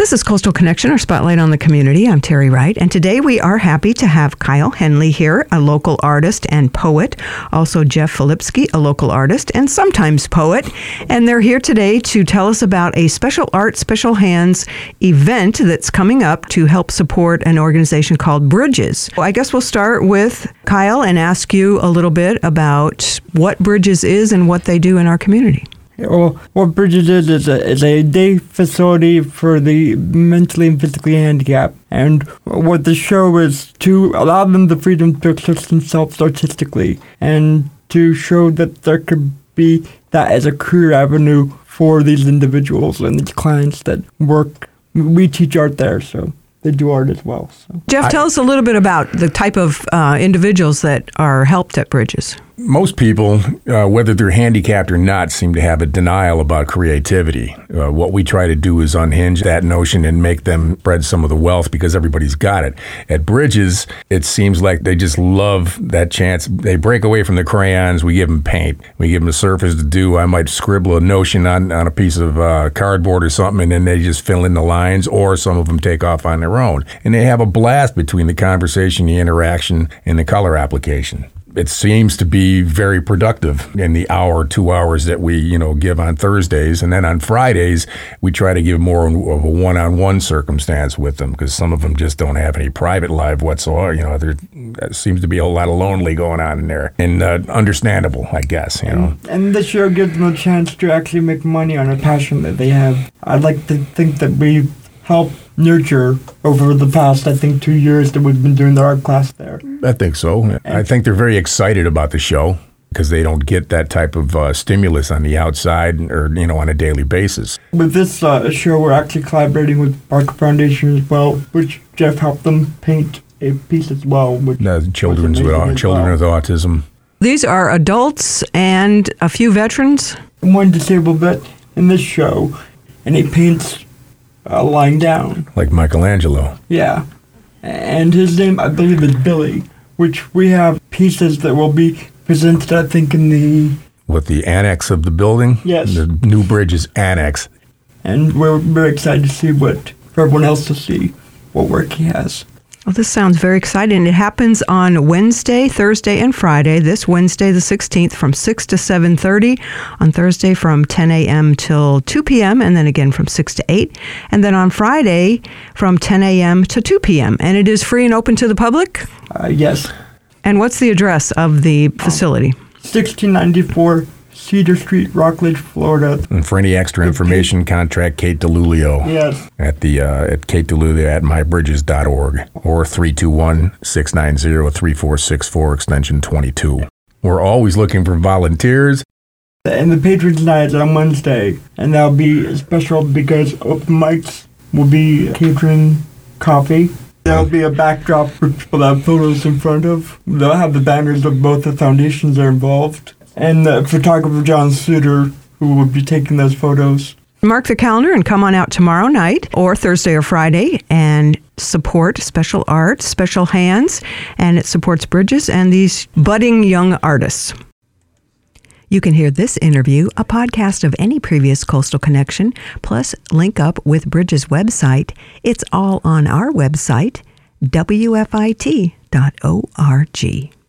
This is Coastal Connection, our spotlight on the community. I'm Terry Wright, and today we are happy to have Kyle Henley here, a local artist and poet. Also Jeff Filipski, a local artist and sometimes poet. And they're here today to tell us about a Special Art, Special Hands event that's coming up to help support an organization called Bridges. I guess we'll start with Kyle and ask you a little bit about what Bridges is and what they do in our community. Well, what Bridges is a day facility for the mentally and physically handicapped. And what the show is to allow them the freedom to express themselves artistically and to show that there could be that as a career avenue for these individuals and these clients that work. We teach art there, so they do art as well. So. Jeff, tell us a little bit about the type of individuals that are helped at Bridges. Most people, whether they're handicapped or not, seem to have a denial about creativity. What we try to do is unhinge that notion and make them spread some of the wealth because everybody's got it. At Bridges, it seems like they just love that chance. They break away from the crayons. We give them paint. We give them a surface to do. I might scribble a notion on a piece of cardboard or something, and then they just fill in the lines, or some of them take off on their own. And they have a blast between the conversation, the interaction, and the color application. It seems to be very productive in the hour, 2 hours that we, give on Thursdays. And then on Fridays, we try to give more of a one-on-one circumstance with them because some of them just don't have any private life whatsoever. There seems to be a lot of lonely going on in there. And understandable, I guess, And the show gives them a chance to actually make money on a passion that they have. I'd like to think that we help nurture over the past, 2 years that we've been doing the art class there. I think so. I think they're very excited about the show because they don't get that type of stimulus on the outside or, on a daily basis. With this show, we're actually collaborating with Barker Foundation as well, which Jeff helped them paint a piece as well. Children with autism. These are adults and a few veterans. One disabled vet in this show, and he paints lying down. Like Michelangelo. Yeah. And his name, I believe, is Billy, which we have pieces that will be presented, I think, in the... With the annex of the building? Yes. The New Bridges annex. And we're very excited to see for everyone else to see what work he has. Well, this sounds very exciting. It happens on Wednesday, Thursday, and Friday. This Wednesday, the 16th, from 6 to 7:30. On Thursday, from 10 a.m. till 2 p.m., and then again from 6 to 8. And then on Friday, from 10 a.m. to 2 p.m. And it is free and open to the public? Yes. And what's the address of the facility? 1694 Cedar Street, Rockledge, Florida. And for any extra information, contact Kate DeLulio. Yes. At Kate DeLulio at mybridges.org or 321-690-3464 extension 22. We're always looking for volunteers. And the Patrons Night is on Wednesday, and that'll be special because open mics will be catering coffee. There'll be a backdrop for people to have photos in front of. They'll have the banners of both the foundations that are involved. And the photographer, John Suter, who will be taking those photos. Mark the calendar and come on out tomorrow night or Thursday or Friday and support Special Art, Special Hands, and it supports Bridges and these budding young artists. You can hear this interview, a podcast of any previous Coastal Connection, plus link up with Bridges' website. It's all on our website, wfit.org.